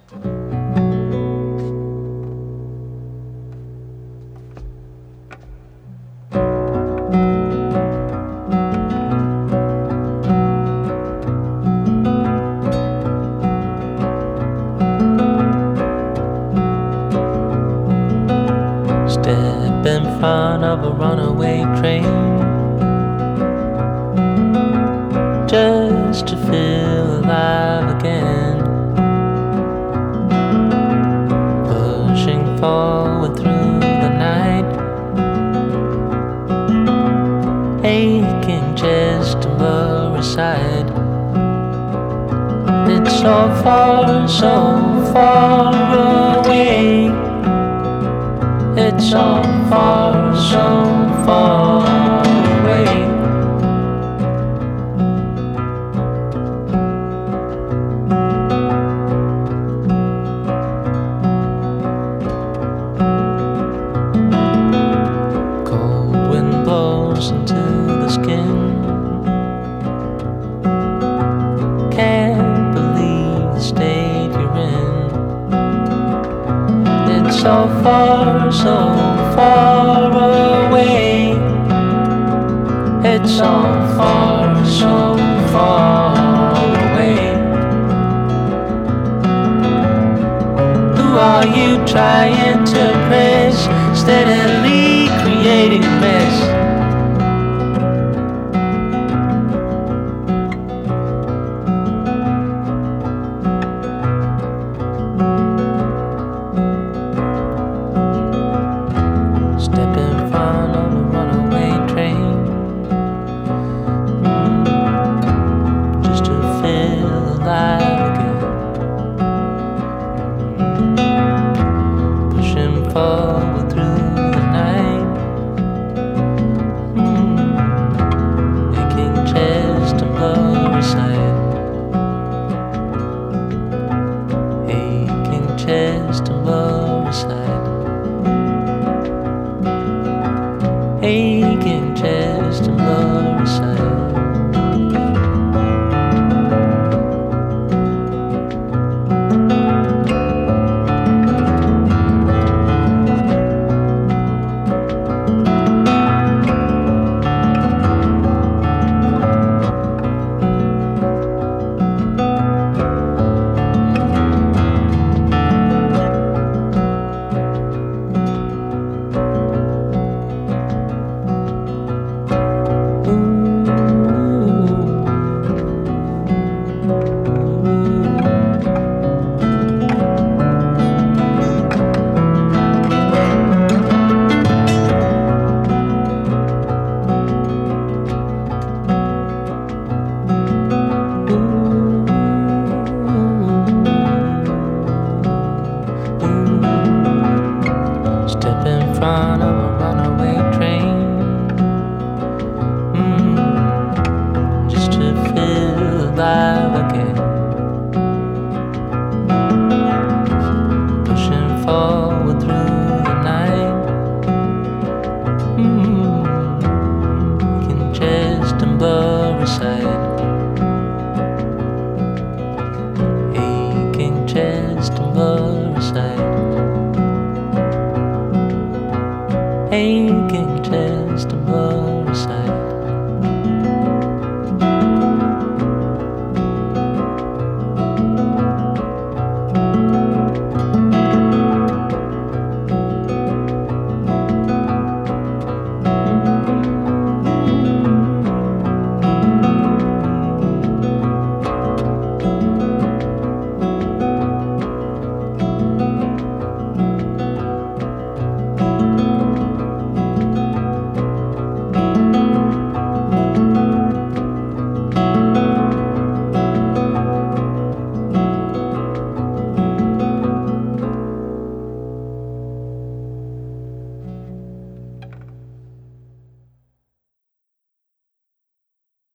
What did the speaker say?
Step in front of a runaway train just to feel alive again, pushing forward through the night, aching chest and blurry sight. It's so far away. It's so far away. Cold wind blows into the skin. Can't believe the state you're in. It's so far away. It's so far away. Who are you trying to impress? Steadily creating a mess. Step in front of a runaway train, just to feel alive again, pushing forward through the night, aching chest and blurry sight, aching chest and blurry